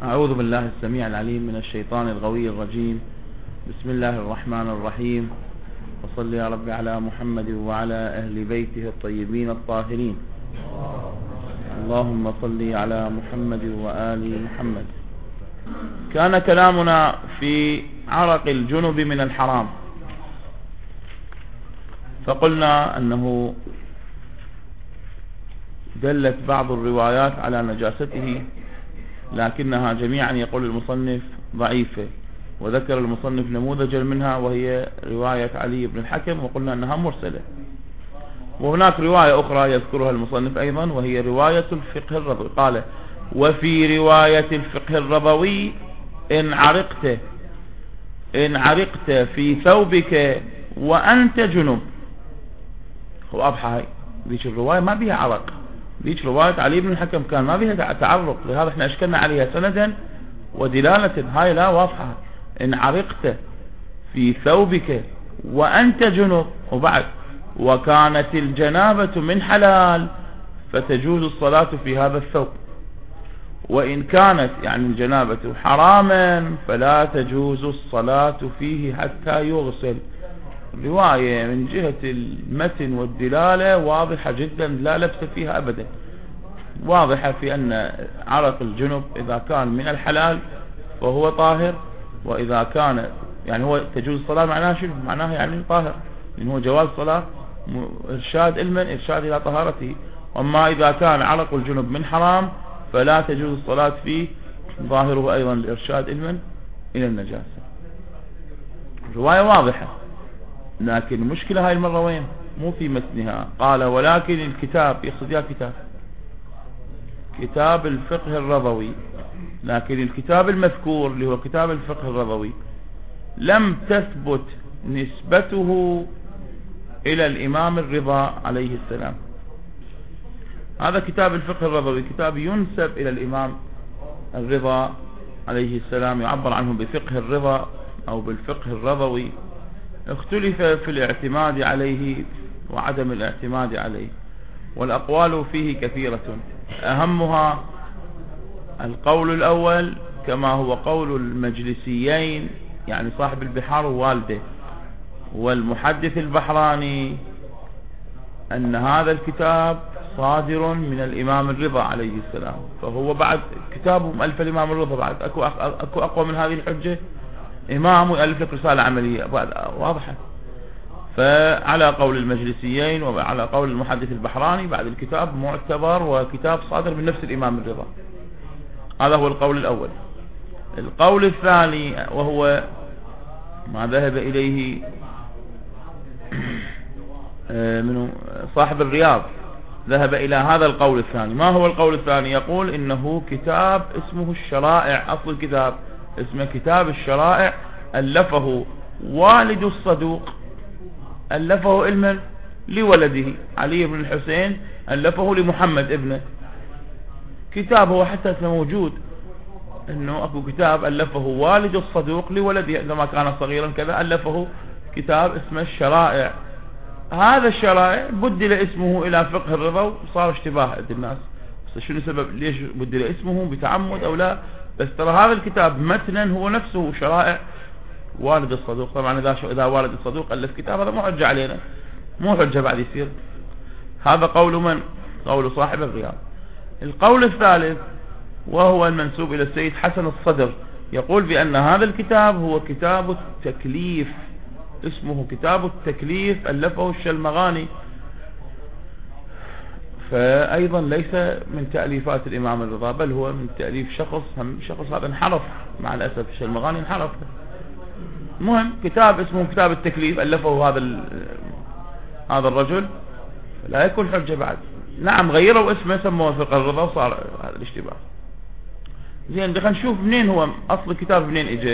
أعوذ بالله السميع العليم من الشيطان الغوي الرجيم. بسم الله الرحمن الرحيم. وصل يا رب على محمد وعلى أهل بيته الطيبين الطاهرين. اللهم صل على محمد وآل محمد. كان كلامنا في عرق الجنب من الحرام، فقلنا أنه دلت بعض الروايات على نجاسته، لكنها جميعا يقول المصنف ضعيفة، وذكر المصنف نموذجا منها وهي رواية علي بن الحكم، وقلنا أنها مرسلة. وهناك رواية أخرى يذكرها المصنف أيضا وهي رواية الفقه الربوي. قال: وفي رواية الفقه الربوي إن عرقت في ثوبك وأنت جنب. هو أضحى ذيك الرواية ما بها عرق، ذيك رواية علي بن الحكم كان ما بها تعرق، لهذا احنا اشكلنا عليها سندا ودلالة. هاي لا واضحة. إن عرقت في ثوبك وأنت جنب، وبعد وكانت الجنابة من حلال فتجوز الصلاة في هذا الثوب، وإن كانت يعني الجنابة حراما فلا تجوز الصلاة فيه حتى يغسل. رواية من جهة المتن والدلالة واضحة جدا، لا لبس فيها أبدا، واضحة في أن عرق الجنب إذا كان من الحلال فهو طاهر، وإذا كان يعني هو تجوز الصلاة معناها شنو؟ معناها يعني طاهر، لأن هو جواز صلاة إرشاد علما إرشاد إلى طهارته. وما إذا كان عرق الجنب من حرام فلا تجوز الصلاة فيه، ظاهره أيضا الإرشاد علما إلى النجاسة. رواية واضحة، لكن المشكلة هاي المرة وين؟ مو في متنها. قال: ولكن الكتاب، يقصد يا كتاب الفقه الربوي، لكن الكتاب المذكور اللي هو كتاب الفقه الربوي لم تثبت نسبته إلى الإمام الرضا عليه السلام. هذا كتاب الفقه الربوي كتاب ينسب إلى الإمام الرضا عليه السلام، يعبر عنه بفقه الرضا أو بالفقه الربوي. اختلف في الاعتماد عليه وعدم الاعتماد عليه، والأقوال فيه كثيرة، أهمها القول الأول كما هو قول المجلسيين، يعني صاحب البحار ووالده والمحدث البحراني، أن هذا الكتاب صادر من الإمام الرضا عليه السلام، فهو بعد كتابه مؤلف الإمام الرضا، بعد أكو أقوى من هذه الحجة؟ إمام يؤلف لك رسالة عملية واضحة. فعلى قول المجلسيين وعلى قول المحدث البحراني بعد الكتاب معتبر وكتاب صادر من نفس الإمام الرضا. هذا هو القول الأول. القول الثاني وهو ما ذهب إليه من صاحب الرياض، ذهب إلى هذا القول الثاني. ما هو القول الثاني؟ يقول إنه كتاب اسمه الشرائع، أصل الكتاب اسمه كتاب الشرائع، ألفه والد الصدوق، ألفه علما لولده علي بن الحسين، ألفه لمحمد ابنه. كتاب هو حتى اسمه موجود، انه اكو كتاب ألفه والد الصدوق لولده عندما كان صغيرا كذا، ألفه كتاب اسمه الشرائع. هذا الشرائع بدل اسمه الى فقه الرضا وصار اشتباه عند الناس، بس شنو سبب ليش بدل اسمه بتعمد او لا؟ بس ترى هذا الكتاب متنا هو نفسه شرائع والد الصدوق. طبعا اذا والد الصدوق ألف كتاب هذا مو حجة علينا، مو حجة بعد يصير. هذا قول من؟ قول صاحب الرياض. القول الثالث وهو المنسوب إلى السيد حسن الصدر، يقول بأن هذا الكتاب هو كتاب التكليف، اسمه كتاب التكليف، ألفه الشلمغاني، فأيضا ليس من تأليفات الإمام الرضا، بل هو من تأليف شخص هذا انحرف مع الأسف، الشلمغاني انحرف. المهم كتاب اسمه كتاب التكليف ألفه هذا الرجل، لا يكون حجة بعد. نعم غيروا اسمه سموه فقه الرضا وصار هذا الاشتباه. زين خلينا نشوف منين هو اصل الكتاب، منين اجى.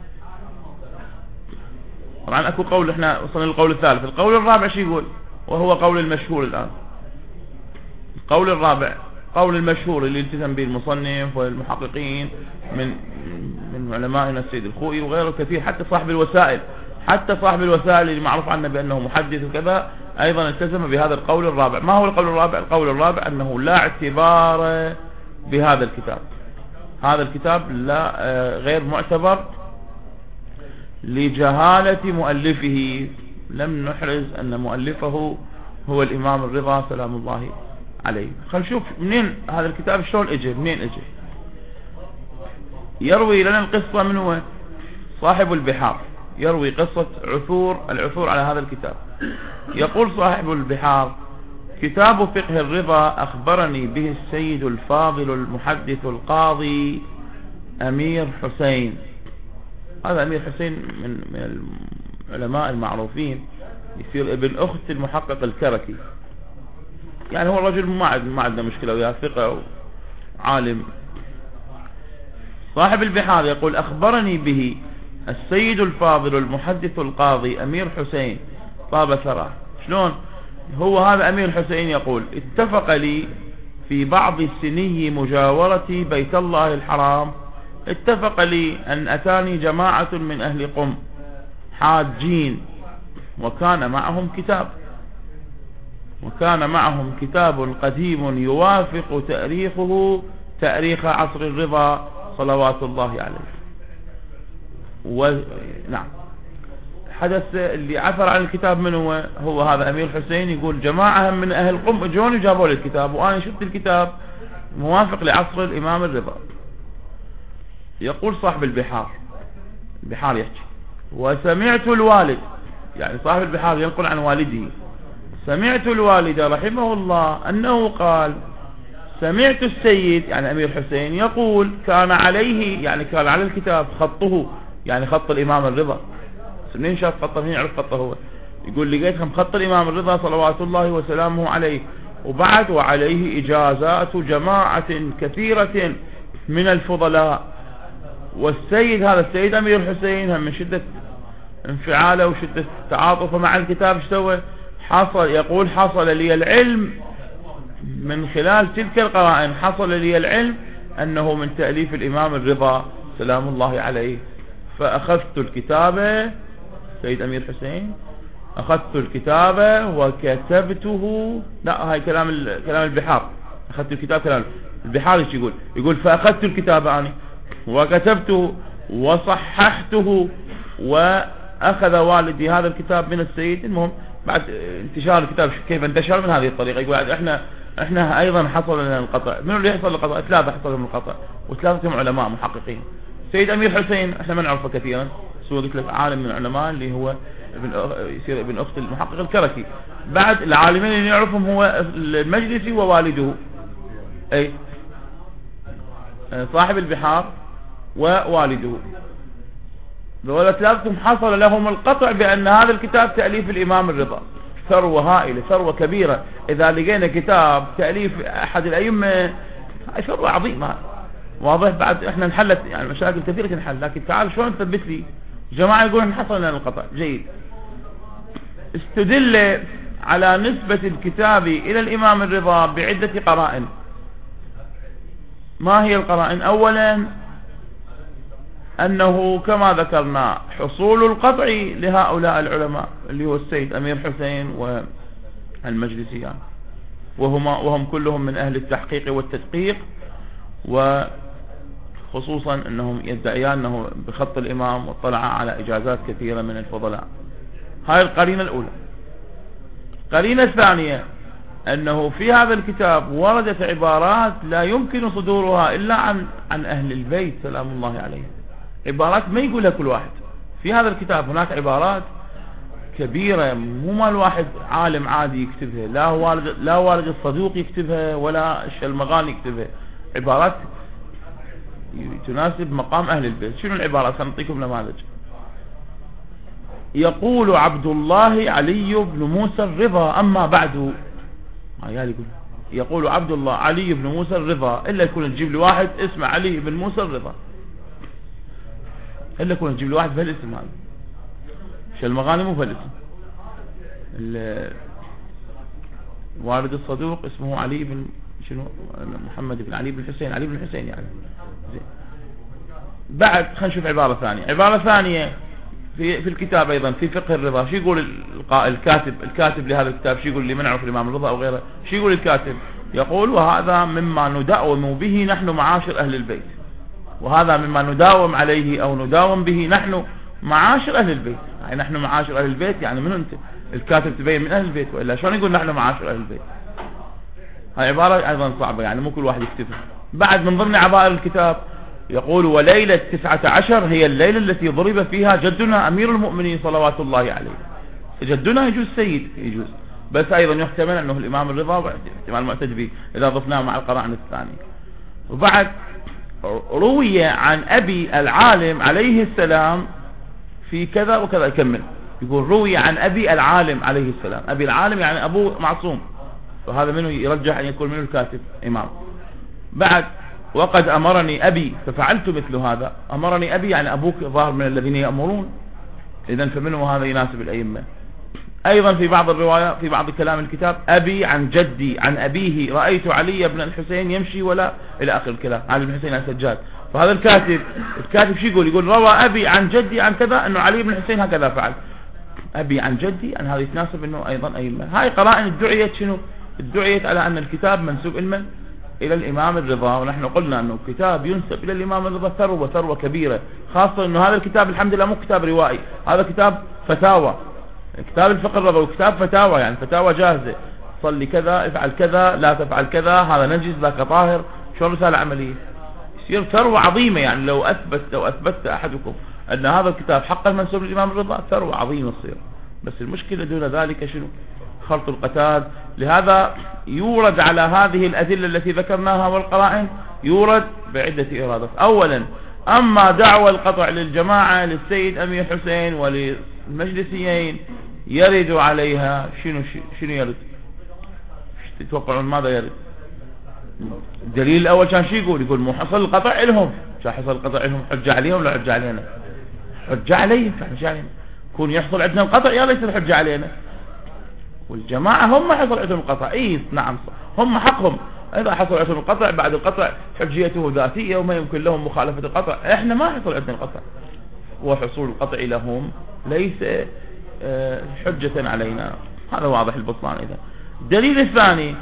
طبعا اكو قول، احنا وصلنا للقول الثالث. القول الرابع شو يقول؟ وهو قول المشهور الان. القول الرابع قول المشهور اللي التزم به المصنف والمحققين من علمائنا السيد الخوئي وغيره كثير، حتى صاحب الوسائل اللي معروف عنه بانه محدث وكذا ايضا التزم بهذا القول الرابع. ما هو القول الرابع؟ القول الرابع انه لا اعتبار بهذا الكتاب. هذا الكتاب لا غير معتبر لجهالة مؤلفه، لم نحرز أن مؤلفه هو الإمام الرضا سلام الله عليه. خلينا نشوف منين هذا الكتاب شلون اجى، منين اجى. يروي لنا القصة من هو؟ صاحب البحار يروي قصة العثور على هذا الكتاب. يقول صاحب البحار: كتاب فقه الرضا أخبرني به السيد الفاضل المحدث القاضي أمير حسين. هذا أمير حسين من العلماء المعروفين، يصير ابن أخت المحقق الكركي، يعني هو الرجل ما عندنا مشكلة وياه، ثقة وعالم. صاحب البحار يقول: أخبرني به السيد الفاضل المحدث القاضي أمير حسين طاب ثراه. شلون هو هذا أمير حسين؟ يقول: اتفق لي في بعض سني مجاورتي بيت الله الحرام، اتفق لي أن أتاني جماعة من أهل قم حاجين، وكان معهم كتاب قديم يوافق تاريخه تاريخ عصر الرضا صلوات الله عليه. نعم، حدث اللي عثر على الكتاب من هو هذا أمير حسين. يقول: جماعة من أهل قم اجوني وجابوا لي الكتاب، وأنا شفت الكتاب موافق لعصر الإمام الرضا. يقول صاحب البحار يحكي: وسمعت الوالد، يعني صاحب البحار ينقل عن والده، سمعت الوالد رحمه الله أنه قال: سمعت السيد، يعني أمير حسين، يقول: كان عليه، يعني كان على الكتاب خطه، يعني خط الإمام الرضا. منين شاف خطه؟ منين يعرف خطه هو؟ يقول: لقيتهم خط الإمام الرضا صلوات الله وسلامه عليه، وبعد وعليه إجازات جماعة كثيرة من الفضلاء. والسيد، هذا السيد أمير الحسين، من شدة انفعاله وشدة تعاطفه مع الكتاب اشتوى يقول: حصل لي العلم من خلال تلك القرائن، حصل لي العلم أنه من تأليف الإمام الرضا سلام الله عليه. فأخذت الكتابة، سيد أمير حسين، أخذت الكتابة وكتبته. لا، هاي كلام البحار. أخذت الكتاب، كلام البحار يقول: فأخذت الكتابة أنا وكتبته وصححته، وأخذ والدي هذا الكتاب من السيد. المهم بعد انتشار الكتاب كيف انتشر من هذه الطريقة، يقول: احنا ايضا حصل لنا القطع. من اللي يحصل القطع؟ 3 حصل لهم القطع، و3 علماء محققين. سيد أمير حسين احنا ما نعرفه كثيرا، سوى قلت لك عالم من العلماء اللي هو يصير ابن أخت المحقق الكركي. بعد العالمين اللي نعرفهم هو المجلسي ووالده، أي صاحب البحار ووالده. ذولا 3 حصل لهم القطع بأن هذا الكتاب تأليف الإمام الرضا. ثروة هائلة، ثروة كبيرة. إذا لقينا كتاب تأليف أحد الأئمة، ثروة عظيمة، واضح. بعد احنا نحلت يعني مشاكل كثيرة تنحل، لكن تعال شلون تثبت لي؟ جماعة يقولون حصل لنا القطع. جيد. استدل على نسبة الكتاب إلى الإمام الرضا بعدة قرائن. ما هي القرائن؟ أولا أنه كما ذكرنا حصول القطع لهؤلاء العلماء اللي هو السيد أمير حسين والمجلسيان، وهم كلهم من أهل التحقيق والتدقيق، وخصوصا أنهم يدعيان أنه بخط الإمام واطلع على إجازات كثيرة من الفضلاء. هاي القرينة الأولى. القرينة الثانية أنه في هذا الكتاب وردت عبارات لا يمكن صدورها إلا عن أهل البيت سلام الله عليهم. عبارات ما يقولها كل واحد. في هذا الكتاب هناك عبارات كبيرة مو مال واحد عالم عادي يكتبها، لا والد الصدوق يكتبها ولا الشلمغاني يكتبها. عبارات تناسب مقام أهل البيت. شنو العبارات؟ سنعطيكم نماذج. يقول عبد الله علي بن موسى الرضا: أما بعد. يقول عبد الله علي بن موسى الرضا، إلا يكون تجيب لي واحد اسمه علي بن موسى الرضا، إلا يكون تجيب لي واحد بهالاسم هذا. شلمغاني مو بهالاسم. والد الصدوق اسمه علي بن محمد بن علي بن حسين، علي بن حسين يعني. زين. بعد خلينا نشوف عبارة ثانية في الكتاب أيضا في فقه الرضا. شو يقول الكاتب لهذا الكتاب؟ شو يقول اللي منعه في الإمام الرضا أو غيره؟ شو يقول الكاتب؟ يقول: وهذا مما ندأوم به نحن معاشر أهل البيت. وهذا مما نداوم عليه أو نداوم به نحن معاشر أهل البيت. يعني نحن معاشر أهل البيت، يعني من أنت؟ الكاتب تبين من أهل البيت، وإلا شلون يقول نحن معاشر أهل البيت؟ هاي عبارة أيضا صعبة، يعني مو كل واحد يكتبها. بعد من ضمن عبائر الكتاب يقول: وليلة 19 هي الليلة التي ضرب فيها جدنا أمير المؤمنين صلوات الله عليه. جدنا يجوز سيد، يجوز، بس أيضا يحتمل أنه الإمام الرضا، واحتمال معتد به إذا ضفناه مع القرائن الثانية. وبعد روي عن أبي العالم عليه السلام في كذا وكذا، يكمل يقول: روي عن أبي العالم عليه السلام. أبي العالم يعني أبوه معصوم، فهذا منه يرجح أن يكون منه الكاتب إمام. بعد: وقد أمرني أبي ففعلت مثل هذا. أمرني أبي يعني أبوك ظاهر من الذين يأمرون، إذن فمنه هذا يناسب الأئمة. أيضا في بعض الرواية في بعض كلام الكتاب: أبي عن جدي عن أبيه رأيت علي بن الحسين يمشي ولا إلى آخر الكلام، علي بن الحسين السجاد. فهذا الكاتب شو يقول روى أبي عن جدي عن كذا، أنه علي بن الحسين هكذا فعل. أبي عن جدي، أن هذا يتناسب أنه أيضا أئمة. هاي قرائن ادعيت شنو؟ ادعيت على أن الكتاب منسوب إلى الإمام الرضا. ونحن قلنا أنه كتاب ينسب إلى الإمام الرضا ثروة كبيرة، خاصة أنه هذا الكتاب الحمد لله مو كتاب روائي، هذا كتاب فتاوى. كتاب الفقه الرضوي كتاب فتاوى، يعني فتاوى جاهزة: صلي كذا، افعل كذا، لا تفعل كذا، هذا نجس، ذاك طاهر. شو رسالة عملية؟ يصير ثروة عظيمة. يعني لو أثبت أحدكم أن هذا الكتاب حقا منسوب للإمام الرضا، ثروة عظيمة تصير. بس المشكلة دون ذلك شنو؟ خلط القتاد. لهذا يورد على هذه الأدلة التي ذكرناها والقرائن، يورد بعدة إرادات. أولا: أما دعوى القطع للجماعة للسيد أمير حسين وللمجلسيين يرد عليها شنو يرد؟ تتوقعون ماذا يرد؟ الدليل الأول كان شو يقول مو حصل القطع لهم. شو حصل القطع لهم؟ حجة عليهم ولا حجة علينا؟ حجة عليهم. كون يحصل عندنا القطع يا ليس الحجة علينا. والجماعة هم حصل عندهم القطع. نعم صح، هم حقهم. إذا حصل عندهم القطع بعد القطع حجيته ذاتية وما يمكن لهم مخالفة القطع. إحنا ما حصل عندنا القطع، وحصول القطع لهم ليس حجة علينا. هذا واضح البطلان. إذا الدليل الثاني،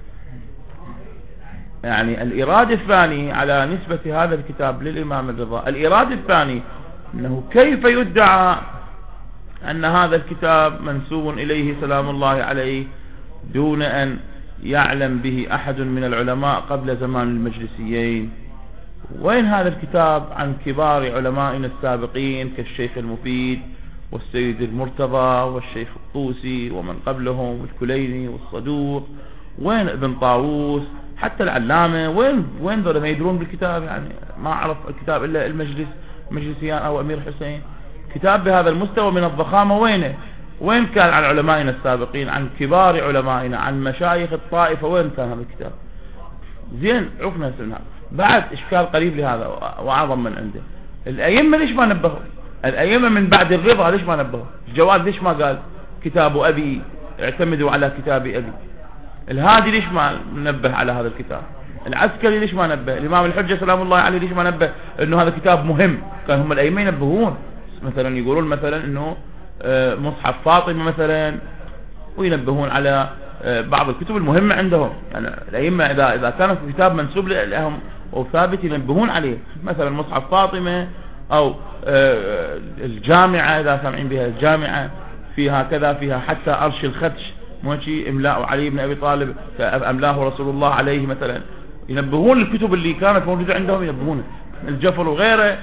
يعني الإرادة الثاني على نسبة هذا الكتاب للإمام الرضا، الإرادة الثاني أنه كيف يدعى أن هذا الكتاب منسوب إليه سلام الله عليه دون أن يعلم به أحد من العلماء قبل زمان المجلسيين؟ وين هذا الكتاب عن كبار علمائنا السابقين كالشيخ المفيد والسيد المرتضى والشيخ الطوسي ومن قبلهم والكليني والصدوق؟ وين ابن طاووس حتى العلامة؟ وين ذولا ما يدرون بالكتاب؟ يعني ما عرف الكتاب إلا مجلسيان أو أمير حسين. كتاب بهذا المستوى من الضخامة وين كان عن علمائنا السابقين، عن كبار علمائنا، عن مشايخ الطائفة؟ وين كان هذا الكتاب؟ زين عرفنا سنها. بعد إشكال قريب لهذا وأعظم من عنده: الأئمة ليش ما نبهوا؟ الأئمة من بعد الرضا ليش ما نبهوا؟ الجواد ليش ما قال كتاب أبي اعتمدوا على كتاب أبي؟ الهادي ليش ما نبه على هذا الكتاب؟ العسكري ليش ما نبه؟ الإمام الحجة سلام الله عليه ليش ما نبه إنه هذا كتاب مهم؟ كان هم الأئمة ينبهون، مثلا يقولون مثلا إنه مصحف فاطمة مثلا، وينبهون على بعض الكتب المهمة عندهم. يعني الأئمة إذا كان في كتاب منسوب لهم وثابت ينبهون عليه، مثلا مصحف فاطمة أو الجامعة إذا سامعين بها، الجامعة فيها كذا، فيها حتى أرش الخدش موشي إملاء علي بن أبي طالب أملاه رسول الله عليه مثلا. ينبهون الكتب اللي كانت موجودة عندهم، ينبهون الجفر وغيره.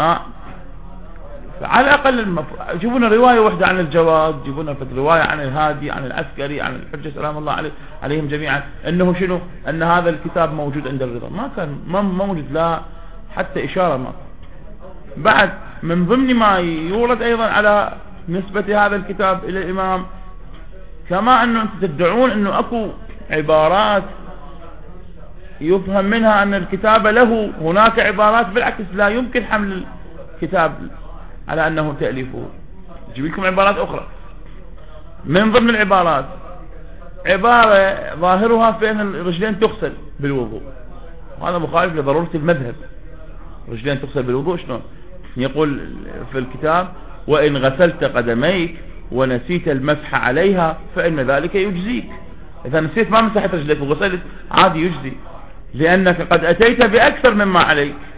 على الأقل يجيبون رواية واحدة عن الجواد، يجيبون رواية عن الهادي، عن العسكري، عن الحجة سلام الله عليهم جميعا، أنه شنو؟ أن هذا الكتاب موجود عند الرضا. ما كان موجود، لا حتى إشارة ما. بعد من ضمن ما يورد أيضا على نسبة هذا الكتاب إلى الإمام، كما أنه تدعون أنه أكو عبارات يفهم منها أن الكتاب له، هناك عبارات بالعكس لا يمكن حمل الكتاب على أنه تأليفه. جيب لكم عبارات أخرى. من ضمن العبارات عبارة ظاهرها في أن الرجلين تغسل بالوضوء، وهذا مخالف لضرورة المذهب. رجلين تغسل بالوضوء شلون؟ يقول في الكتاب: وإن غسلت قدميك ونسيت المسح عليها فإن ذلك يجزيك. إذا نسيت ما مسحت رجليك وغسلت عادي يجزي، لأنك قد أتيت بأكثر مما عليك.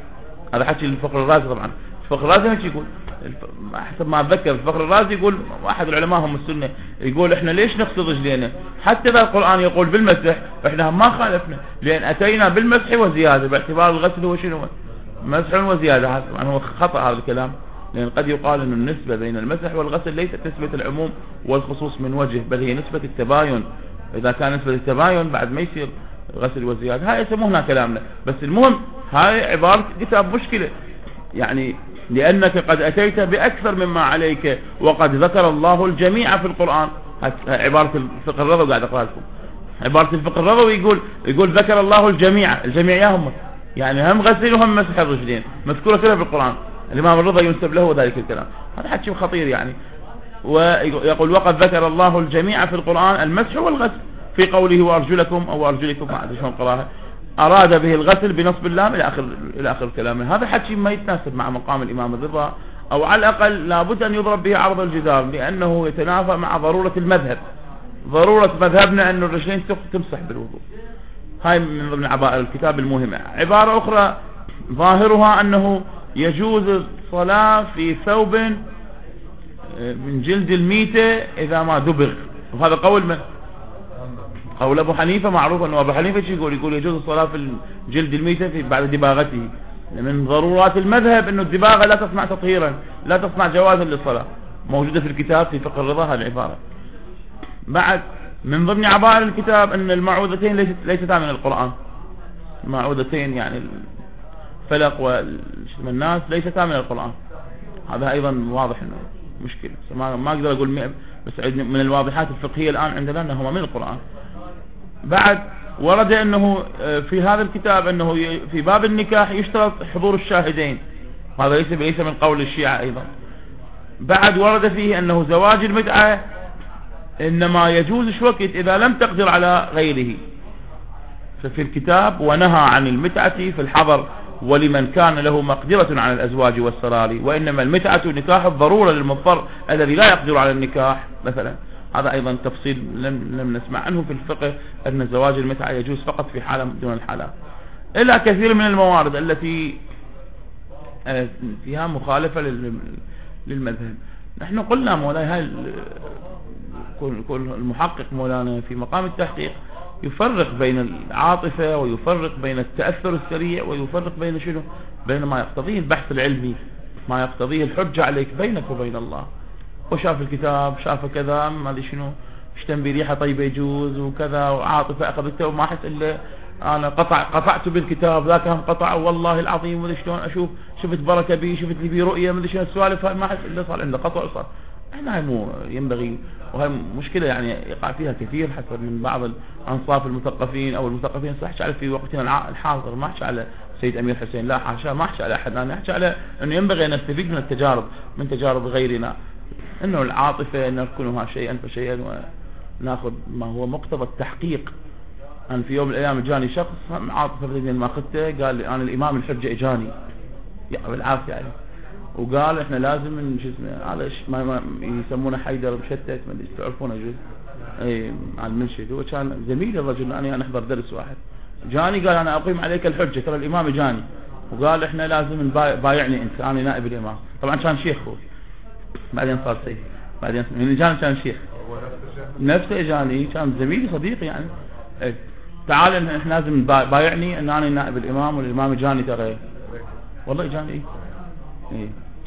هذا حكي الفخر الرازي. طبعا الفخر الرازي مش يقول، حسب ما اتذكر الفخر الرازي يقول، واحد العلماء هم السنة يقول احنا ليش نغسل رجلينا حتى اذا القرآن يقول بالمسح احنا ما خالفنا، لان اتينا بالمسح وزيادة، باعتبار الغسل هو شنو؟ مسح وزيادة. طبعا هو خطأ هذا الكلام، لان قد يقال ان النسبة بين المسح والغسل ليست نسبة العموم والخصوص من وجه، بل هي نسبة التباين. اذا كان نسبة التباين بعد ما يصير غسل وزيادة، هاي يسموها كلامنا. بس المهم هاي عبارة كتاب مشكلة، يعني لأنك قد أتيت بأكثر مما عليك، وقد ذكر الله الجميع في القرآن. عبارة الفقه الرضوي قاعد أقرأ لكم، عبارة الفقه الرضوي يقول ذكر الله الجميع، الجميع يا هم، يعني هم غسل وهم مسح الرجلين، مذكورة كلها في القرآن. الإمام الرضا ينسب له ذلك الكلام، هذا حكي خطير يعني. ويقول وقد ذكر الله الجميع في القرآن، المسح والغسل، في قوله وأرجلكم أو أرجلكم، ما أدري شلون قراها، أراد به الغسل بنصب اللام إلى آخر الكلام. هذا حكي ما يتناسب مع مقام الإمام الرضا، أو على الأقل لابد أن يضرب به عرض الجدار، لأنه يتنافى مع ضرورة المذهب. ضرورة مذهبنا أن الرجلين تمسح بالوضوء. هاي من ضمن عبائر الكتاب المهمة. عبارة أخرى ظاهرها أنه يجوز الصلاة في ثوب من جلد الميتة إذا ما دبغ، وهذا قول من؟ قول أبو حنيفة. معروف أنه أبو حنيفة يقول يجوز الصلاة في الجلد الميتة بعد دباغته. من ضرورات المذهب أنه الدباغة لا تصنع تطهيرا، لا تصنع جوازا للصلاة، موجودة في الكتاب في فقه الرضا هذه العبارة. بعد من ضمن عبائر الكتاب أن المعوذتين ليستا من القرآن. المعوذتين يعني الفلق والناس ليستا من القرآن، هذا أيضا واضح أنه مشكلة. ما أقدر أقول بس من الواضحات الفقهية الآن عندنا أنهما من القرآن. بعد ورد أنه في هذا الكتاب أنه في باب النكاح يشترط حضور الشاهدين، هذا ليس من قول الشيعة أيضا. بعد ورد فيه أنه زواج المتعة إنما يجوز شوكت إذا لم تقدر على غيره، ففي الكتاب ونهى عن المتعة في الحضر ولمن كان له مقدرة على الأزواج والسرار، وإنما المتعة نكاح الضرورة للمضطر الذي لا يقدر على النكاح مثلا. هذا أيضا تفصيل لم نسمع عنه في الفقه، أن زواج المتعة يجوز فقط في حالة دون الحالات، إلا كثير من الموارد التي فيها مخالفة للمذهب. نحن قلنا مولاي هاي كل المحقق مولانا في مقام التحقيق يفرق بين العاطفة ويفرق بين التأثر السريع ويفرق بين شنو؟ بين ما يقتضيه البحث العلمي، ما يقتضيه الحجة عليك بينك وبين الله. وشاف الكتاب شاف كذا ما ادري شنو، اشتم بريحة طيبة يجوز وكذا، وعاطفة اخذته وما احس الا انا قطعت بالكتاب ذاك هم قطع والله العظيم، وذي شلون اشوف شفت بركة بي، شفت لي بي رؤية، ما ادري شنو السوالف، ما احس الا صار عنده قطع صار. احنا هاي مو ينبغي، وهي مشكلة يعني يقع فيها كثير حسب من بعض الانصاف المثقفين او المثقفين. صح على في وقتنا الحاضر، ما احكي على سيد امير حسين، لا حاشا، ما احكي على احد، انا احكي على انه ينبغي ان نستفيد من التجارب، من تجارب غيرنا، انه العاطفة نركنها شيئا فشيئا وناخذ ما هو مقتضى التحقيق. أنا في يوم من الأيام جاني شخص عاطفة بدين ما أخذته، قال لي أنا الإمام الحجة إجاني يعني بالعافية يعني، وقال إحنا لازم من جسمه هذا ما يسمونه حيدر مشتت، ما تعرفونه جزء أي على المنشد. هو كان زميلي الرجل، أنا نحضر درس واحد، جاني قال أنا أقيم عليك الحجة، ترى الإمام إجاني وقال إحنا لازم بايعني أنت، أنا نائب الإمام. طبعا كان شيخ هو، بعدين صار سيد، بعدين من إجاني كان شيخ، نفسه إجاني، كان زميلي صديقي يعني. ايه تعال احنا لازم بايعني ان انا نائب الامام والامام جاني، ترى والله جاني. ايه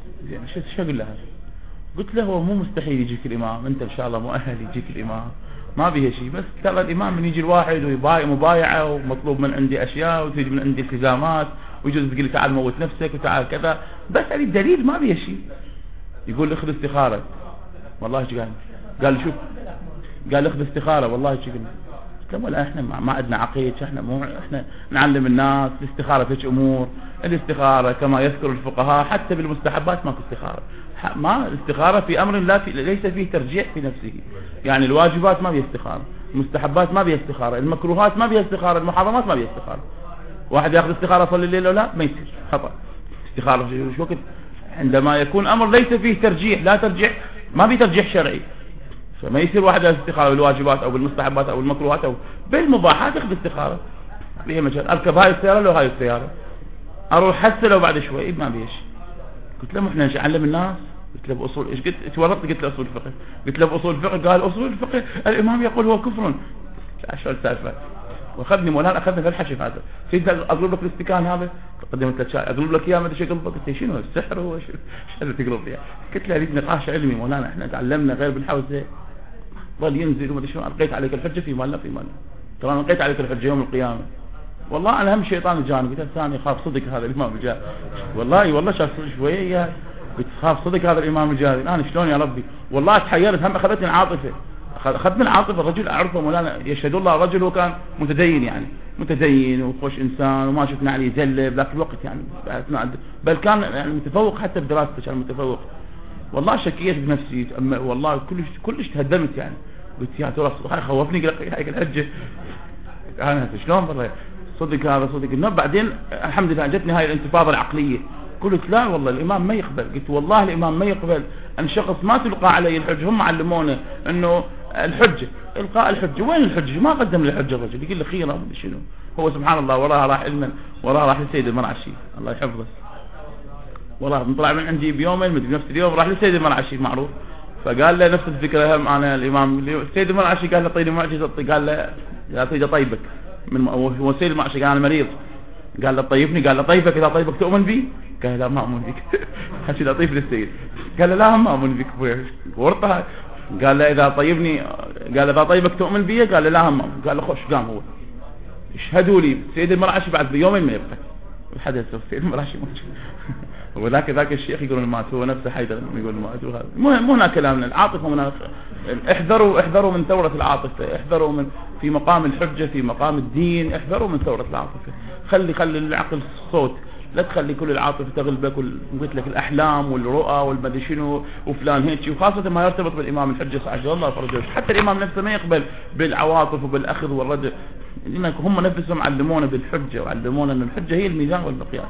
شو اقول له؟ قلت له هو مو مستحيل يجيك الامام، انت ان شاء الله مؤهل يجيك الامام، ما بيها شيء، بس ترى الامام من يجي الواحد ويبايع مبايعه ومطلوب من عندي اشياء وتجي من عندي التزامات، ويجوز تقول لي تعال موت نفسك وتعال كذا، بس اريد دليل، ما بيها شيء. يقول لي اخذ استخاره، والله ايش قال لي شوف، قال اخذ استخاره والله ايش ولا احنا ما عندنا عقيد، احنا نعلم الناس الاستخاره فيش امور، الاستخاره كما يذكر الفقهاء حتى بالمستحبات ماكو استخاره، ما الاستخاره في امر ليس فيه ترجيح في نفسه، يعني الواجبات ما بيها استخاره، المستحبات ما بيها استخاره، المكروهات ما بيها استخاره، المحرمات ما بيها استخاره. واحد ياخذ استخاره صلي الليل ولا ما يصير، خطا. استخاره شو وقت عندما يكون امر ليس فيه ترجيح، لا ترجيح، ما بيه ترجيح شرعي، فما يصير واحد ياخذ استخاره بالواجبات او بالمستحبات او بالمكروهات او بالمباحات، ياخذ استخاره بها مجال، اركب هاي السياره لو هاي السياره، اروح هسه لو بعد شوي ما بيش. قلت له مو احنا نعلم الناس؟ قلت له باصول ايش؟ قلت تورطت، قلت له اصول الفقه. قلت له باصول الفقه. قال اصول الفقه الامام يقول هو كفر. شو السالفه؟ واخذني مولانا، اخذني في الحشي هذا. سيدي اقلب لك الاستكان هذا، قدمت لك شاي اقلب لك اياه، ما ادري ايش اقلب لك. قلت شنو السحر هو شو تقلب لي؟ قلت له هذيك نقاش علمي مولانا، احنا تعلمنا غير بالحوزه. ظل ينزل وما ادري شنو، القيت عليك الحجه في مالنا في مالنا، ترى انا القيت عليك الحجه يوم القيامه. والله انا هم شيطان الجانب. قلت ثاني خاف صدق هذا الامام الجاهل. والله شاف شويه. قلت خاف صدق هذا الامام الجاهل. انا شلون يا ربي؟ والله تحيرت، هم اخذتني العاطفه. اخذت من العاطفه. الرجل اعرفه مولانا، يشهد الله رجل وكان متدين، يعني متدين وخوش انسان، وما شفنا عليه يجلب ذاك الوقت يعني، بل كان يعني متفوق حتى بدراسته، كان متفوق. والله شكيت بنفسي، والله كلش تهدمت يعني. قلت يا ترى خوفني هيك الحجه. انا شلون والله صدق هذا صدق. بعدين الحمد لله جتني هاي الانتفاضه العقليه. قلت لا والله الامام ما يقبل. قلت والله الامام ما يقبل ان شخص ما تلقى عليه الحجه. هم علمونا انه الحجه القاء الحجه. وين الحجه؟ ما قدم لي الحجه الرجل. يقول لي خيره شنو هو؟ سبحان الله، وراها راح علما، وراها راح للسيد المرعشي الله يحفظه. والله طلع من عندي بيومين بنفس اليوم راح للسيد المرعشي معروف. فقال له نفس الفكره هم انا الامام السيد المرعشي. قال له طيب معجزه. قال له لا طيب طيبك من هو السيد المرعشي. قال انا مريض. قال له طيبني. قال له طيبك اذا طيبك تؤمن بي؟ قال لا ما اؤمن بك. حكي لطيف للسيد. قال له لا ما اؤمن بك. ورطها. قال له اذا طيبني، قال اذا طيبك تؤمن بي؟ قال له لا هم. قال له خوش. قام هو اشهدوا لي السيد المرعشي بعد بيومين ما يبقى حدث. السيد المرعشي موجود. ذاك الشيخ يقولون مات، هو نفسه حيدر يقول مات. وهذا مو هنا كلامنا العاطفه. هنا احذروا من ثوره العاطفه. احذروا من في مقام الحجه، في مقام الدين. احذروا من ثوره العاطفه. خلي العقل صوت، لا تخلي كل العاطفه تغلبك. قلت لك الاحلام والرؤى والمدري شنو وفلان هيك، وخاصه ما يرتبط بالامام الحجه عجل الله فرجه. حتى الامام نفسه ما يقبل بالعواطف وبالاخذ والرد. هم نفسهم علمونا بالحجه، وعلمونا ان الحجه هي الميزان والمقياس.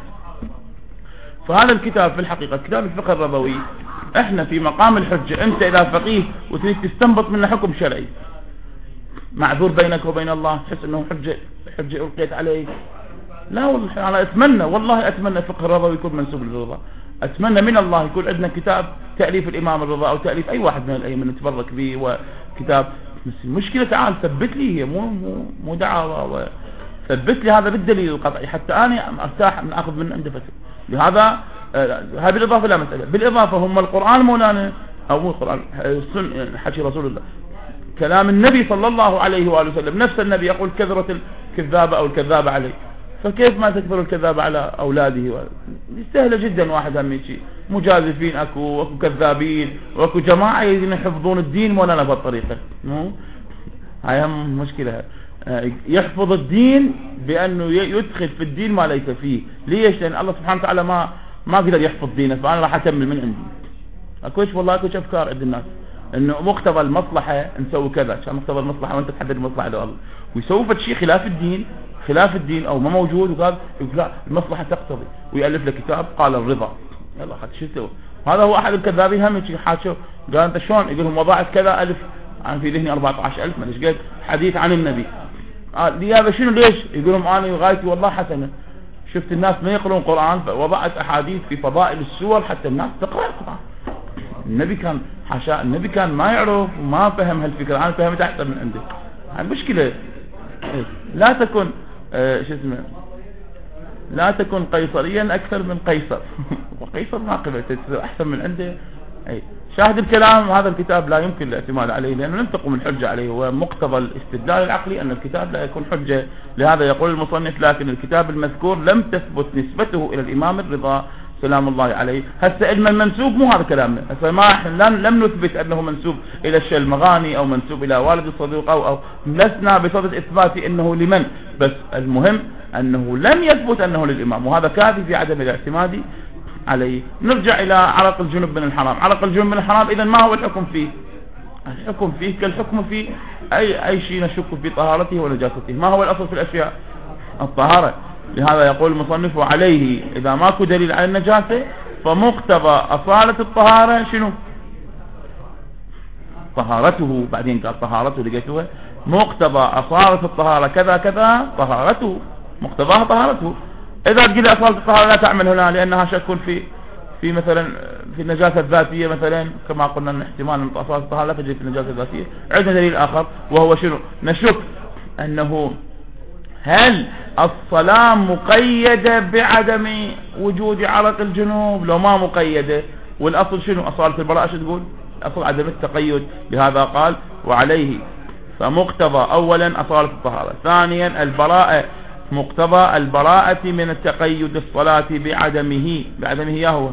فهذا الكتاب في الحقيقه كتاب الفقه الربوي. احنا في مقام الحجه. انت اذا فقيه وتريد تستنبط منه حكم شرعي، معذور بينك وبين الله، تحس انه حجه القيت عليك. لا والله انا اتمنى، والله اتمنى الفقه الرضوي يكون منسوب للرضا. اتمنى من الله يكون عندنا كتاب تاليف الامام الرضا، او تاليف اي واحد من الائمه نتبرك به، وكتاب. بس المشكله تعال ثبت لي، هي مو دعاوى، ثبت لي هذا بالدليل القطعي حتى انا ارتاح من اخذ من عنده فتوى. لهذا هذه بالاضافه الى مساله، بالاضافه هم القران مولانا، او مو القران، حكي رسول الله، كلام النبي صلى الله عليه واله وسلم. نفس النبي يقول كثرة الكذابه او الكذابه عليه، فكيف ما تكثر الكذاب على اولاده؟ سهله جدا. واحد هم يجي مجازفين، اكو كذابين، واكو جماعه يحفظون الدين مولانا بهالطريقه. هاي هم مشكله. يحفظ الدين بانه يدخل في الدين ما ليس فيه. ليش؟ لان الله سبحانه وتعالى ما قدر يحفظ دينه، فانا راح اكمل من عندي. اكوش والله اكوش افكار عند الناس انه مقتضى المصلحه نسوي كذا، عشان مقتضى المصلحه وانت تحدد المصلحه له الله، ويسوي فد شيء خلاف الدين او ما موجود، وقال يقول لا المصلحه تقتضي، ويالف له كتاب قال الرضا. يلا خد شو تسوي؟ هذا هو احد الكذابين هم يجي حاشه. قال انت شلون؟ يقول لهم وضعت كذا الف، انا في ذهني 14000 ما ادري قلت حديث عن النبي. يا شنو ليش؟ يقول لهم انا غايتي والله حسنه، شفت الناس ما يقرون قران فوضعت احاديث في فضائل السور حتى الناس تقرا القران. النبي كان حاشا، النبي كان ما يعرف وما فهم هالفكره، انا فهمتها احسن من عنده. المشكله لا تكن شو اسمه، لا تكن قيصريا اكثر من قيصر. وقيصر ما قبلت احسن من عنده. اي شاهد الكلام، هذا الكتاب لا يمكن الاعتماد عليه لانه لم تقم الحجه عليه، ومقتضى الاستدلال العقلي ان الكتاب لا يكون حجه. لهذا يقول المصنف لكن الكتاب المذكور لم تثبت نسبته الى الامام الرضا سلام الله عليه. هسه علم المنسوب مو هذا كلامنا، هسه ما احنا لم نثبت انه منسوب الى الشلمغاني او منسوب الى والد الصدوق او لسنا بصدد اثبات انه لمن، بس المهم انه لم يثبت انه للامام، وهذا كافي في عدم الاعتماد عليه. نرجع الى عرق الجنب من الحرام. عرق الجنب من الحرام اذا ما هو الحكم فيه؟ الحكم فيه كالحكم في اي شيء نشك في طهارته ونجاسته. ما هو الاصل في الاشياء؟ الطهاره. لهذا يقول المصنف عليه اذا ماكو دليل على النجاسه فمقتضى اصالة الطهارة شنو؟ طهارته. بعدين قال طهارته، لقيتوها مقتضى اصالة الطهارة كذا كذا طهارته، مقتضاها طهارته. إذا تقول أصالة الطهارة لا تعمل هنا لأنها شك في مثلا في النجاسة الذاتية مثلا، كما قلنا أن احتمال أن أصالة الطهارة لا تجري في النجاسة الذاتية. عندنا دليل آخر وهو شنو؟ نشك أنه هل الصلاة مقيدة بعدم وجود عرق الجنوب لو ما مقيدة؟ والأصل شنو؟ أصالة البراءة شو تقول؟ أصل عدم التقيد. لهذا قال وعليه فمقتضى أولا أصالة الطهارة، ثانيا البراءة، مقتضى البراءة من التقيد الصلاة بعدمه يا هو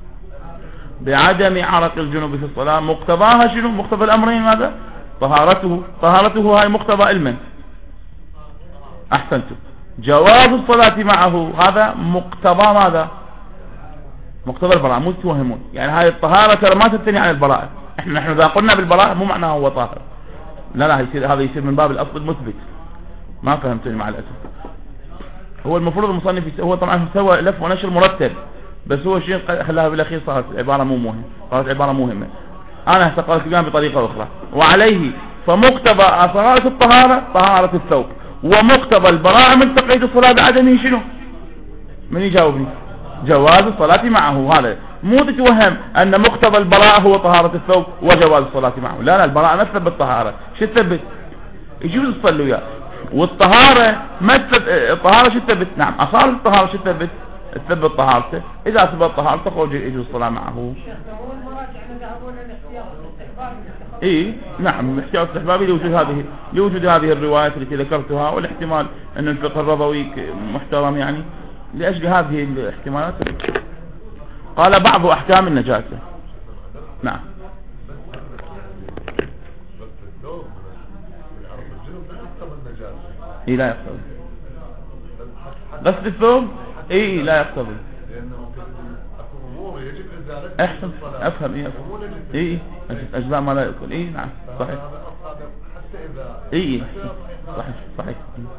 بعدم عرق الجنوب في الصلاة. مقتضاها شنو؟ مقتضى الأمرين ماذا؟ طهارته هاي مقتضى المن. أحسنتم. جواز الصلاة معه هذا مقتضى ماذا؟ مقتضى البراءة. مو تتوهمون يعني هاي الطهارة ترى ما تبتني عن البراءة. نحن إذا قلنا بالبراءة مو معناه هو طاهر، لا هذا يصير من باب الأصل المثبت. ما فهمتني مع الأسف. هو المفروض المصنف هو طبعا سوى لف ونشر مرتب، بس هو شيء خلاها بالاخير صارت عبارة مو مهمة، صارت عبارة مهمة. انا هسه قلت الان بطريقة اخرى. وعليه فمقتضى صلاة الطهارة طهارة الثوب، ومقتضى البراءة من تقييد الصلاة بعدمه شنو؟ من يجاوبني؟ جواز الصلاة معه. هذا مو تتوهم ان مقتضى البراءة هو طهارة الثوب وجواز الصلاة معه. لا البراءة ما تثبت طهارة. شو تثبت؟ يجوز تصلوا وياه. والطهارة ما الطهارة شو تثبت؟ نعم أصالة الطهارة شو تثبت؟ تثبت طهارته. إذا ثبت طهارته خرج يجوز الصلاة معه. إيه نعم احتياط استحبابي لوجود هذه الروايات التي ذكرتها، والاحتمال أن الفقه الرضوي محترم يعني لأجل هذه الاحتمالات. قال بعض أحكام النجاسة. نعم اي لا يقتضي بس الثوب اي لا يقتضي. احسن افهم اي اجزاء ما لا يأكل. اي نعم صحيح. اي صحيح.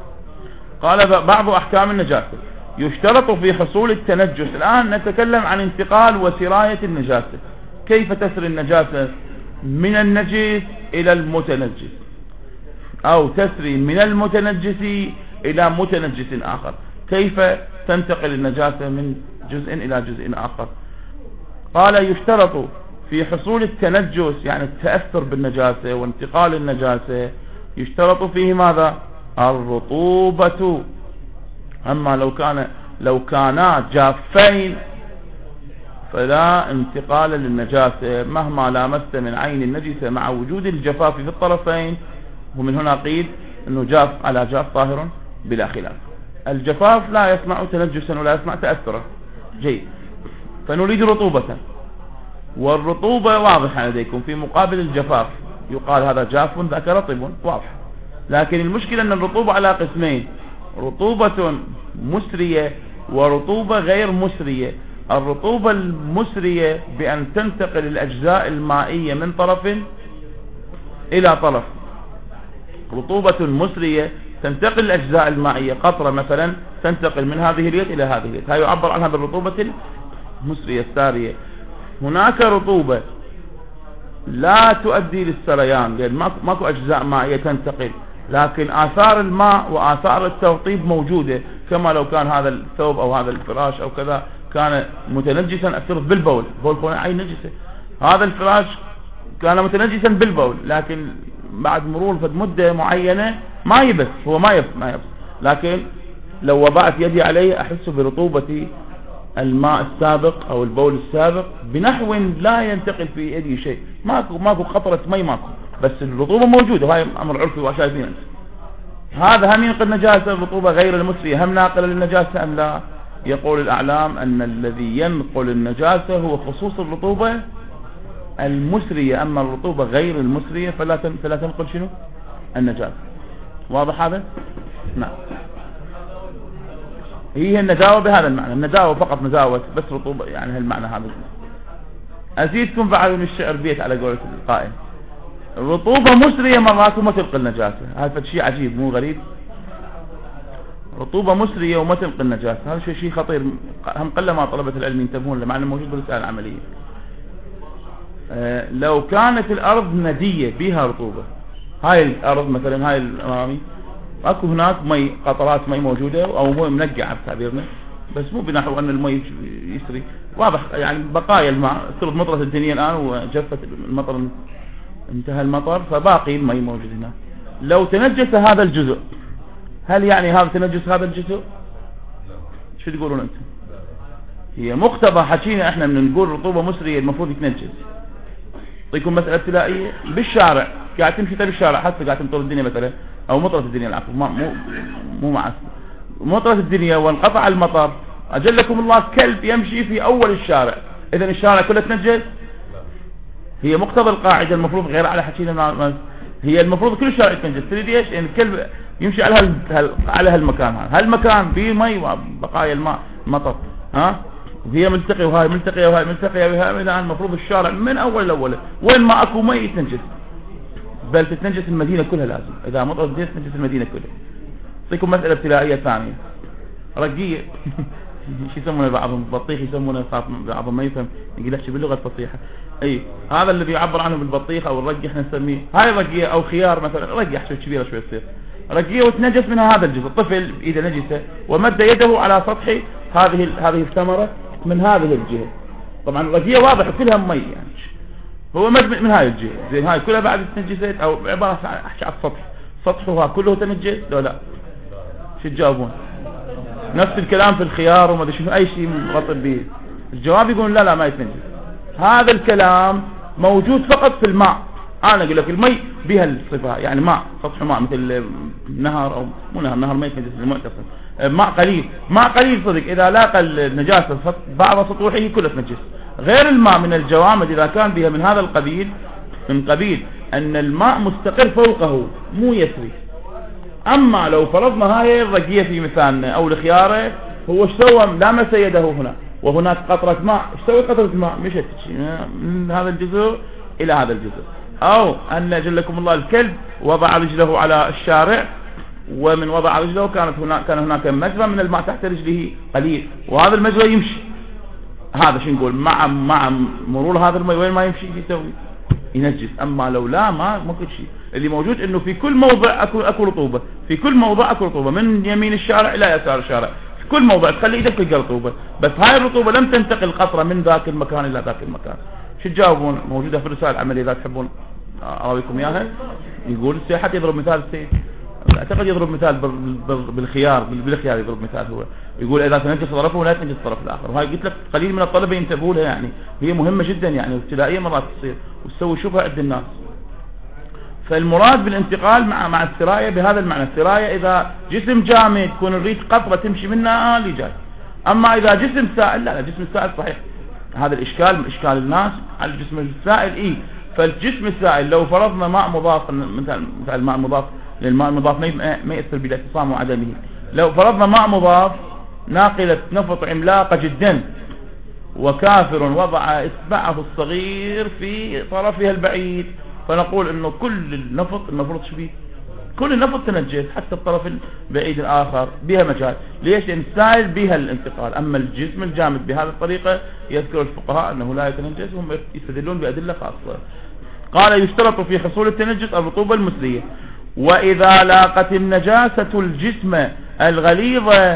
قال بعض احكام النجاسة يشترط في حصول التنجس. الان نتكلم عن انتقال وسراية النجاسة. كيف تسري النجاسة من النجس الى المتنجس، او تسري من المتنجس الى متنجس اخر. كيف تنتقل النجاسة من جزء الى جزء اخر؟ قال يشترط في حصول التنجس يعني التأثر بالنجاسة وانتقال النجاسة، يشترط فيه ماذا؟ الرطوبة. اما لو كانا جافين فلا انتقال للنجاسة مهما لامست من عين النجسة مع وجود الجفاف في الطرفين. ومن هنا قيل انه جاف على جاف طاهر بلا خلاف. الجفاف لا يسمع تنجسا ولا يسمع تأثرا. جيد. فنريد رطوبة، والرطوبة واضحة لديكم في مقابل الجفاف، يقال هذا جاف ذاك رطب، واضح. لكن المشكلة ان الرطوبة على قسمين، رطوبة مسرية ورطوبة غير مسرية. الرطوبة المسرية بأن تنتقل الأجزاء المائية من طرف إلى طرف. رطوبة مسرية تنتقل الأجزاء المائية، قطرة مثلا تنتقل من هذه اليد إلى هذه اليد، هاي يعبر عنها بالرطوبة المسرية السارية. هناك رطوبة لا تؤدي للسريان لأن ماكو أجزاء مائية تنتقل، لكن آثار الماء وآثار الترطيب موجودة، كما لو كان هذا الثوب أو هذا الفراش أو كذا كان متنجسا أثرت بالبول، بول أي نجسة. هذا الفراش كان متنجسا بالبول، لكن بعد مرور مدة معينة ما يبث، هو ما يبث. لكن لو وضعت يدي عليه أحس برطوبة الماء السابق أو البول السابق بنحو لا ينتقل في يدي شيء، ماكو قطرة مي، ماكو، بس الرطوبة موجودة، وهي أمر عرفي وشايفين. هذا هم ينقل نجاسة. الرطوبة غير المسرية هم ناقل للنجاسة أم لا؟ يقول الأعلام أن الذي ينقل النجاسة هو خصوص الرطوبة المسرية، أما الرطوبة غير المسرية فلا تنقل شنو؟ النجاسة. واضح هذا؟ نعم. هي النجاوة بهذا المعنى، النجاوة فقط نجاوة بس رطوبة، يعني هالمعنى هذا. أزيدكم بعد من الشعر بيت على قولة القائل، الرطوبة مسرية مرات وما تنقل النجاسة. هذا شيء عجيب مو غريب. رطوبة مسرية وما تنقل النجاسة، هذا شيء خطير. هم قل ما طلبة العلم ينتبهون له، مع انه موجود بالرسالة العملية. لو كانت الأرض ندية بها رطوبة، هاي الأرض مثلا، هاي الأمامي، اكو هناك مي، قطرات مي موجودة او مو منقعة بتعبيرنا، بس مو بنحو أن المي يسري، واضح يعني بقايا الماء، افترض مطرة الدنيا الآن وجفت المطر، انتهى المطر فباقي المي موجود هنا. لو تنجس هذا الجزء، هل يعني هذا تنجس هذا الجزء؟ شو تقولون أنتم؟ هي مقتضى حكينا احنا من نقول رطوبة مسرية المفروض يتنجس. يكون مسألة ابتلائية بالشارع، قاعد تمشي بالشارع حتى قاعد تمطر الدنيا مثلا، او مطرة الدنيا العفو، مو مع مطرة الدنيا وانقطع المطر، اجلكم الله كلب يمشي في اول الشارع، اذا الشارع كله تنجس. هي مقتضى القاعدة المفروض غير على حكينا، هي المفروض كل الشارع يتنجس. تريد ايش؟ يعني الكلب يمشي على هالمكان، هالمكان فيه مي وبقايا الماء مطر، ها، وهي ملتقية وهاي ملتقية وهاي ملتقية وهاي، إذا المفروض الشارع من أول لأوله وين ما أكو مي يتنجس، بل تتنجس المدينة كلها لازم، إذا مطر الدنيا تتنجس المدينة كلها. يكون مسألة ابتلائية ثانية، رقية شو يسمونه بعضهم بطيخ، يسمونه بعضهم ما يفهم، يقول احكي باللغة الفصيحة. اي هذا اللي بيعبر عنه بالبطيخ او الرقية احنا نسميه هاي رقية، او خيار مثلا، رقية شوي كبيرة شوي تصير رقية وتنجس منها هذا الجزء. الطفل إذا نجسه ومد يده على سطح هذه الثمرة من هذه الجهة، طبعا الرقية واضح كلها مي يعني، هو مد من هاي الجهة، زين هاي كلها بعد تنجست، او عبارة احكي على السطح، سطحها كله تنجس لو لا؟ شو تجاوبون؟ نفس الكلام في الخيار وما ادري شنو، اي شيء مرطب به، الجواب يقول لا ما يتنجس. هذا الكلام موجود فقط في الماء. انا اقول لك المي بها الصفه، يعني ماء سطح ماء مثل نهر، او مو نهر ما يتنجس، ماء قليل، ماء قليل صدق اذا لاقى النجاسه بعض سطوحه كله تنجس. غير الماء من الجوامد اذا كان بها من هذا القبيل، من قبيل ان الماء مستقر فوقه مو يسري. اما لو فرضنا هاي الرقية في مثالنا او الخيارة، هو ايش سوى؟ لامس يده هنا وهناك قطرة ماء، ايش سوى قطرة ماء؟ مشت من هذا الجزء الى هذا الجزء. او ان جلكم الله الكلب وضع رجله على الشارع، ومن وضع رجله كان هناك مجرى من الماء تحت رجله قليل، وهذا المجرى يمشي، هذا شو نقول؟ مع مرور هذا الماء وين ما يمشي يسوي؟ ينجس. اما لو لا ما كل شيء، اللي موجود انه في كل موضع اكو رطوبة، في كل موضع اكو رطوبة، من يمين الشارع الى يسار الشارع، في كل موضع تخلي ايدك تلقى رطوبة، بس هاي الرطوبة لم تنتقل قطرة من ذاك المكان الى ذاك المكان. شو تجاوبون؟ موجودة في الرسائل العملية اذا تحبون اراويكم اياها. يقول السيد حتى يضرب مثال، السيد اعتقد يضرب مثال بالخيار يضرب مثال، هو يقول اذا تنجس طرفه ولا تنجس الطرف الاخر. وهاي قلت لك قليل من الطلبة ينتبهوا لها، يعني هي مهمة جدا يعني، ابتدائية مرات تصير وتسوي شبهة عند الناس. فالمراد بالانتقال مع السراية بهذا المعنى. السراية اذا جسم جامد تكون نريد قطرة تمشي منها اللي جاي، اما اذا جسم سائل لا، جسم السائل صحيح هذا الاشكال من اشكال الناس على الجسم السائل. فالجسم السائل لو فرضنا ماء مضاف، مثل الماء المضاف للماء المضاف ما يأثر بالاعتصام وعدمه، لو فرضنا ماء مضاف ناقلة نفط عملاقة جدا، وكافر وضع إصبعه الصغير في طرفها البعيد، فنقول انه كل النفط المفروض شبيه، كل النفط تنجس حتى الطرف البعيد الاخر بها مجال. ليش؟ لان السائل بها الانتقال. اما الجسم الجامد بهذه الطريقة يذكر الفقهاء انه لا يتنجس، وهم يستدلون بأدلة خاصة. قال يشترط في حصول التنجس الرطوبة المثلية، واذا لاقت النجاسة الجسم الغليظة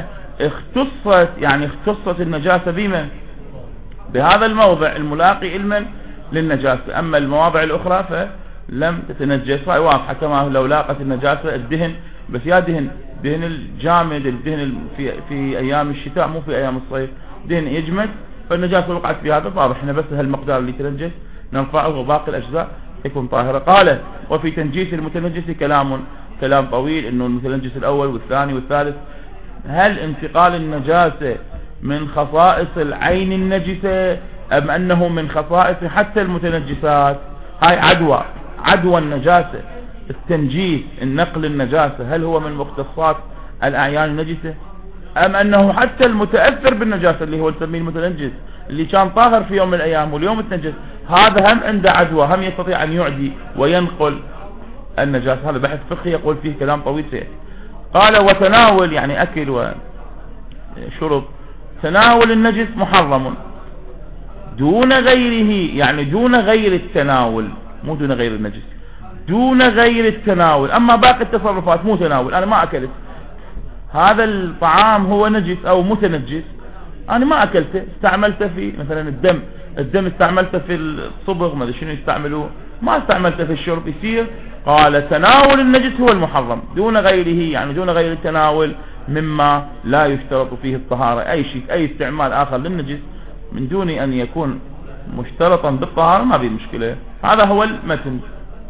اختصت النجاسة بما بهذا الموضع الملاقي علما للنجاسة، اما المواضع الاخرى فلم تتنجس. هاي واضحة، كما لو لاقت النجاسة الدهن، بس يا دهن الجامد، الدهن في ايام الشتاء مو في ايام الصيف، دهن يجمد فالنجاسة وقعت في هذا، واضح احنا بس هالمقدار اللي تنجس نرفعه وباقي الاجزاء تكون طاهرة. قال وفي تنجيس المتنجس كلام طويل، انه المتنجس الاول والثاني والثالث، هل انتقال النجاسة من خصائص العين النجسة ام انه من خصائص حتى المتنجسات؟ هاي عدوى النجاسة، التنجيس النقل النجاسة، هل هو من مختصات الاعيان النجسة ام انه حتى المتأثر بالنجاسة اللي هو نسميه المتنجس، اللي كان طاهر في يوم من الايام واليوم التنجس، هذا هم عنده عدوى، هم يستطيع ان يعدي وينقل النجاسة. هذا بحث فقهي يقول فيه كلام طويل سيء. قال وتناول يعني اكل وشرب، تناول النجس محرم دون غيره، يعني دون غير التناول، مو دون غير النجس، دون غير التناول. اما باقي التصرفات مو تناول، انا ما اكلت هذا الطعام هو نجس او متنجس، انا ما اكلته، استعملته في مثلا الدم استعملته في الصبغ، ما ادري شنو يستعملوه، ما استعملته في الشرب، يصير قال تناول النجس هو المحرم دون غيره، يعني دون غير التناول مما لا يشترط فيه الطهارة. اي شيء، اي استعمال اخر للنجس من دون ان يكون مشترطا بالطهارة ما به مشكلة. هذا هو المتن.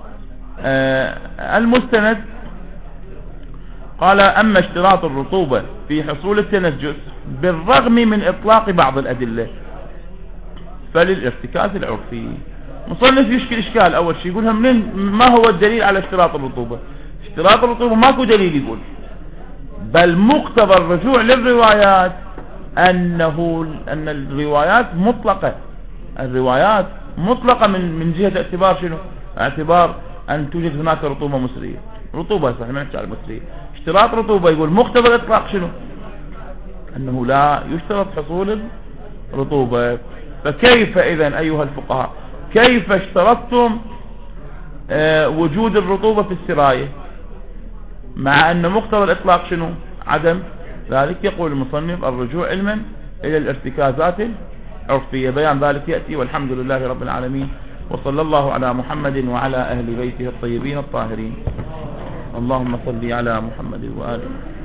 المستند قال أما اشتراط الرطوبة في حصول التنجس بالرغم من إطلاق بعض الأدلة فللارتكاز العرفي. مصنف يشكل إشكال. أول شيء يقولها منين، ما هو الدليل على اشتراط الرطوبة؟ اشتراط الرطوبة ماكو دليل يقول، بل مقتضى الرجوع للروايات أن الروايات مطلقة، الروايات مطلقة من جهة اعتبار شنو؟ اعتبار أن توجد هناك رطوبة مسرية، رطوبة صحيح ما نحكي على مسرية. اشتراط رطوبة يقول مقتضى الإطلاق شنو؟ أنه لا يشترط حصول الرطوبة. فكيف إذن أيها الفقهاء كيف اشترطتم وجود الرطوبة في السراية مع أن مقتضى الإطلاق شنو؟ عدم ذلك. يقول المصنف الرجوع علما إلى الارتكازات العرفية، بيان ذلك يأتي. والحمد لله رب العالمين، وصلى الله على محمد وعلى أهل بيته الطيبين الطاهرين. اللهم صل على محمد وآله.